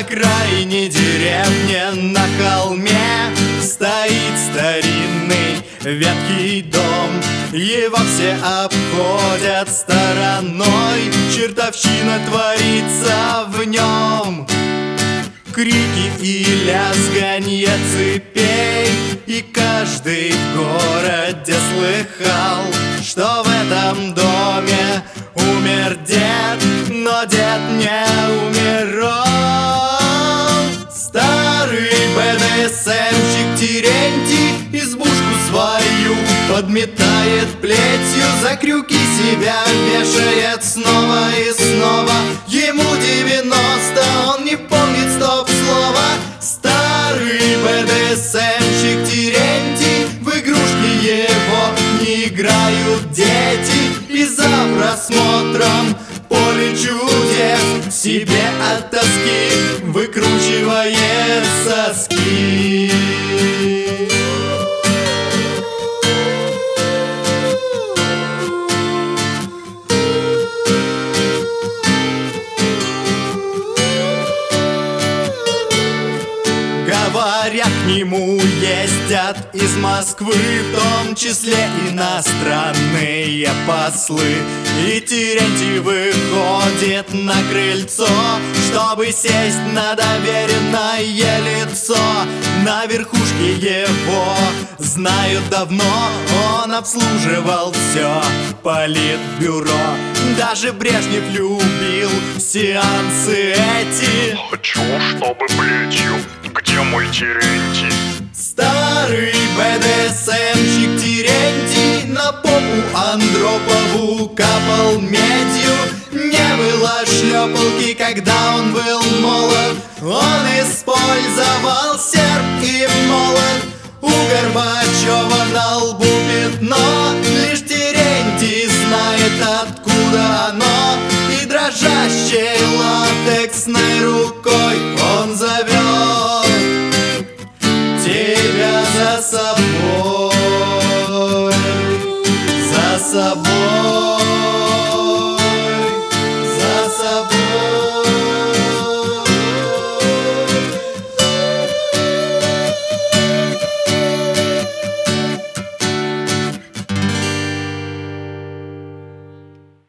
окраине деревни на холме стоит старинный ветхий дом. Его все обходят стороной, чертовщина творится в нем. Крики и лязганье цепей, и каждый в городе слыхал, что в этом доме умер дед, но дед не умирал. Старый БДСМщик Терентий избушку свою подметает плетью, за крюки себя вешает снова и снова. Ему 90, он не помнит стоп-слова. Старый БДСМщик Терентий, в игрушки его не играют дети, и за просмотром поле чудес себе от тоски выкручивает соски. Говорят, к нему ездят из Москвы, в том числе иностранные послы. И Терентий выходит на крыльцо, чтобы сесть на доверенное лицо. На верхушке его знают давно, он обслуживал все политбюро. Даже Брежнев любил сеансы эти. Хочу, чтобы плетью. Где мой Терентий? Старый БДСМщик Терентий на попу Андропову капал медью. Не было шлепалки, когда он был молод. Он использовал серп и молот. У Горбачева на лбу пятно, лишь Терентий знает, откуда оно. И дрожащей латексной рукой он зовет тебя за собой, за собой.